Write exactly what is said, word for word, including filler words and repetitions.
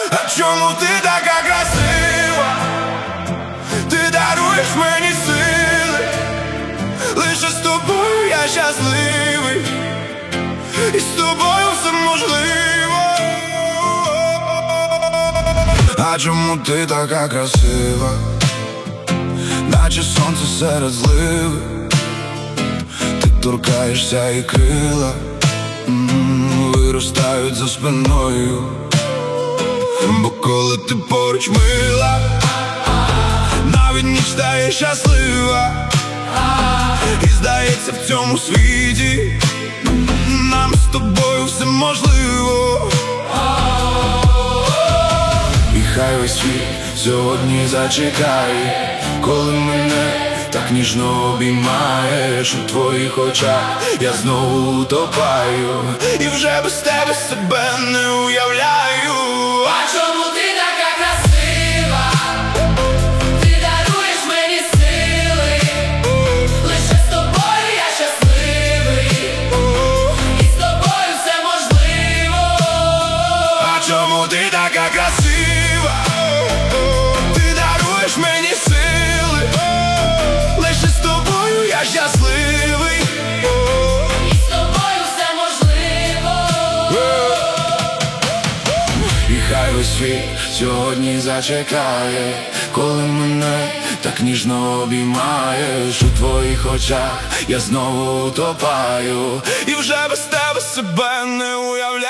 А чому ти така красива? Ти даруєш мені сили. Лише з тобою я щасливий, і з тобою все можливо. А чому ти така красива? Наче сонце серед зливи. Ти торкаєшся і крила м-м, виростають за спиною. Бо коли ти поруч мила, навіть ніч стає щаслива. І здається, в цьому світі нам з тобою все можливо. І хай весь світ сьогодні зачекає, коли мене так ніжно обіймаєш. У твоїх очах я знову утопаю, і вже без тебе себе не уявляю. А чому ти така красива? Ти даруєш мені сили. Лише з тобою я щасливий, і з тобою все можливо. А чому ти така красива? Ти даруєш мені сили. Лише з тобою я щасливий, і з тобою все можливо. І хай весь світ сьогодні зачекає, коли мене так ніжно обіймаєш. У твоїх очах я знову утопаю, і вже без тебе себе не уявляю.